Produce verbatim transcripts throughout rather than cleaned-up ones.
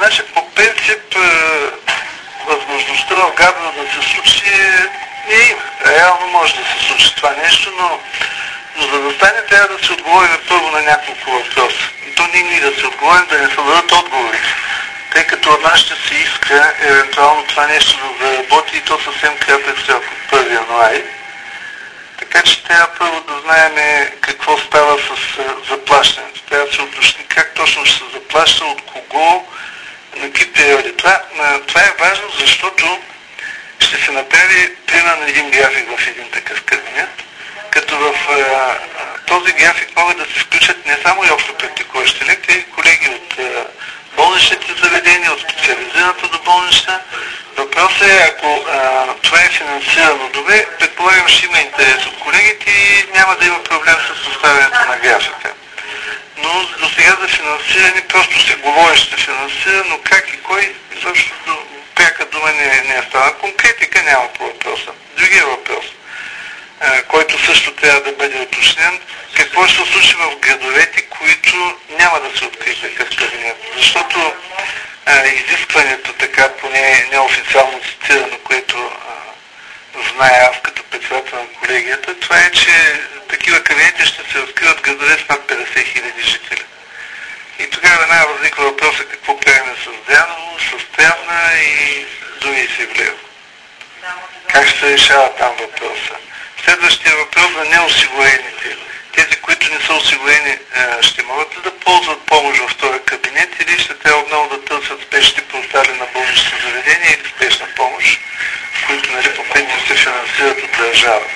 Значи, по принцип, възможността в Габрово да се случи не има. Реално може да се случи това нещо, но, но за да стане трябва да се отговорим първо на няколко въпроса. И то не ние да се отговорим, да не се дадат отговорите. Тъй като от нас ще се иска евентуално това нещо да заработи и то съвсем кратък срок от първи януари. Така че трябва първо да знаем какво става с заплащането. Трябва да се уточни как точно ще се заплаща, от кого, на какви периоди. Това, това е важно, защото ще се направи примерно един график в един такъв кабинет, като в а, този график могат да се включат не само и общопрактикуващи лекари, колеги от а, болничните заведения, от специализираната до болнична. Въпросът е, ако а, това е финансирано добре, предполагам, ще има интерес от колегите и няма да има проблем с съставянето на графика. Но до сега за финансиране просто се говори, ще финансира, но как и кой, защото пряка дума не, не е стана. Конкретика няма по въпроса. Другия въпрос, а, който също трябва да бъде уточнен, какво ще се случи в градовете, които няма да се открие такъв кабинет. Защото а, изискването, така поне неофициално цитирано, което а, знае аз като председател на колегията, това е, че такива кабинети ще се откриват градове с над петдесет хиляди жители. И тогава веднага възниква въпроса какво правим с Дряново, с Трявна и други Севлево. Как ще се решава там въпроса? Следващия въпрос за неосигурените. Тези, които не са осигурени, ще могат ли да ползват помощ във втория кабинет или ще трябва отново да търсят спешни портали на болнични заведения или спешна помощ, които, нали, по принцип се финансират от държавата.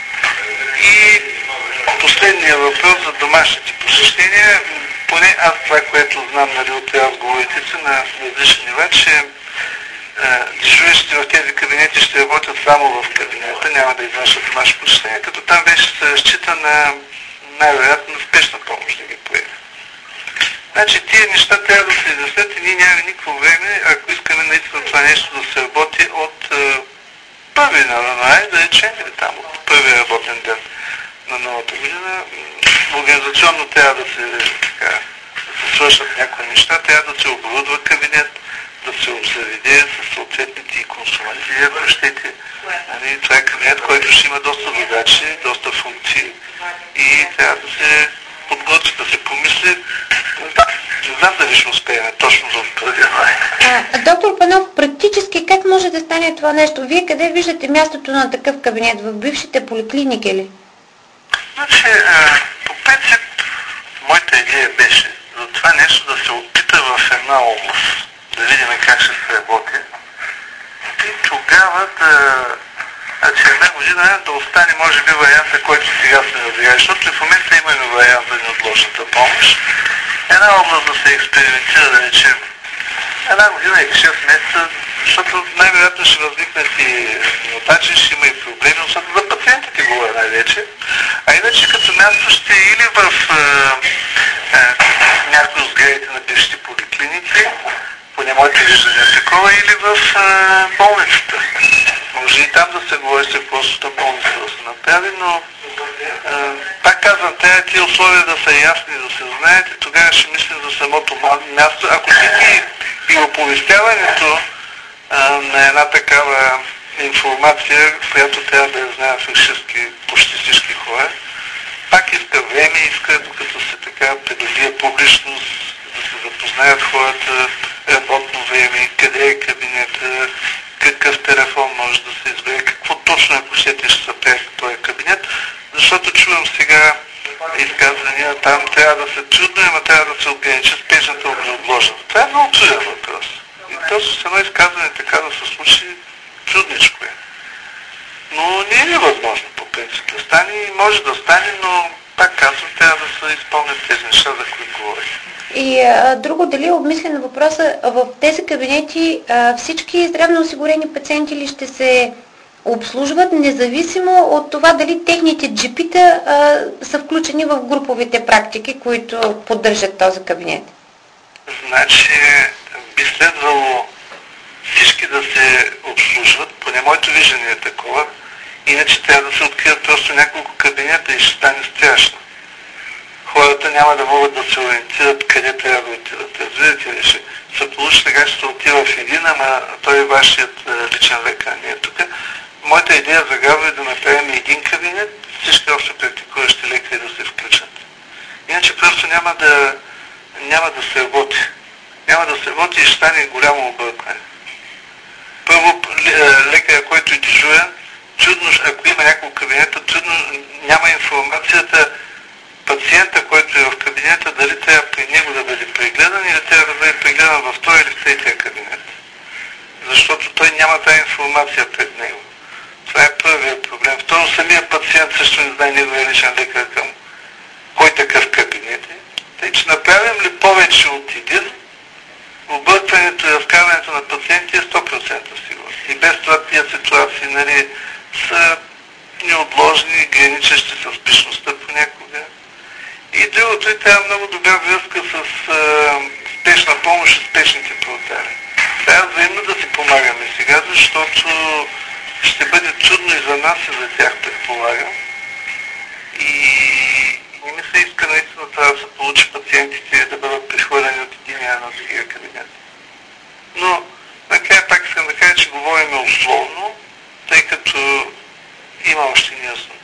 И последния въпрос за домашните посещения. Поне аз това, което знам, нали, от разговорите си на различни нива, че дежурищите в тези кабинети ще работят само в кабинета, няма да извършат домашни посещения, като там вече се разчита на най-вероятно на спешна помощ да ги поеме. Значи тия неща трябва да се изяснят и ние нямаме никакво време, ако искаме наистина това нещо да се работи от първи на януари, да речем, или там от първи работен ден на новата година. Организационно трябва да се, така, да се свършат някои неща, трябва да се оборудва кабинет, да се обзаведе с съответните и консумативи, ако щете. Нали, това е кабинет, който ще има доста задачи, доста функции и трябва да се подготви, да се помисли. Не знам дали ще успеем точно за първи януари. Доктор Панов, практически как може да стане това нещо? Вие къде виждате мястото на такъв кабинет? В бившите поликлиники ли? Значи, по принцип, моята идея беше за това нещо да се опита в една област, да видим как ще се работи и тогава да, значи една година да остане, може би, варианта, който сега се разбира, защото в момента имаме вариант за неотложната помощ. Една област да се експериментира, да речем, една година и шест месеца, защото най-вероятно ще възникнат и неотачи, ще има и проблеми, защото за пациентите говоря най-вече. А иначе като място ще е или в е, е, някои от сградите на бившите поликлиники, поне моите виждания такова, или в е, болницата. Може и там да се говори с просто болница да се направи, но е, пак казвам, трябва тия условия да са ясни, да се знаете, тогава ще мислим за самото място. Ако ти и оповестяването а, на една такава информация, която трябва да я знаят всички, почти всички хора, пак иска време, иска докато се така придобие публичност, да се запознаят хората, работно време, къде е кабинета, какъв телефон може да се избере, какво точно, ако щете, ще се прави в този кабинет, защото чувам сега изказвания, там трябва да се трудно, ама трябва да се ограничи спешната от неотложната. Това е много труден въпрос. И точно с едно изказване така да се случи, трудничко е. Но не е невъзможно по принцип да стане и може да стане, но пак казвам, трябва да се изпълнят тези неща, за които говорим. И а, друго, дали е обмислен въпроса, в тези кабинети а, всички здравно осигурени пациенти ли ще се обслужват, независимо от това дали техните джипита а, са включени в груповите практики, които поддържат този кабинет? Значи би следвало всички да се обслужват, поне моето виждане е такова, иначе трябва да се открият просто няколко кабинета и ще стане страшно. Хората няма да могат да се ориентират къде трябва да отидат. Разбирате ли, ще се получи така сега ще отива в един, ама той е вашият личен лекар, не е тук. Моята идея за Габро е да направим един кабинет, всички общо практикуващи лекари да се включат. Иначе просто няма да, няма да се работи. Няма да се работи и ще стане голямо объркване. Първо, лекаря, който е дежурен, чудно, ако има няколко кабинета, чудно няма информацията пациента, който е в кабинета, дали трябва при него да бъде прегледан или трябва да бъде прегледан във втори или в третия кабинет. Защото той няма тази информация пред него. Това е първият проблем. Второ, самия пациент също не знае неговия личен лекар към кой такъв кабинет е. Тъй, че направим ли повече от един, объркването и разкарването на пациенти е сто процента сигурно. И без това тия ситуации, нали, са неотложни, граничещи с спешността понякога. И другото е трябва много добра връзка с а, спешна помощ и спешните продукти. Трябва взаимно да си помагаме сега, защото ще бъде трудно и за нас, и за тях, предполагам. И не ми се иска наистина това да се получи пациентите да бъдат прехвърлени от единия на другия кабинет. Но, накрая пак искам да кажа, че говорим условно, тъй като има още неяснота.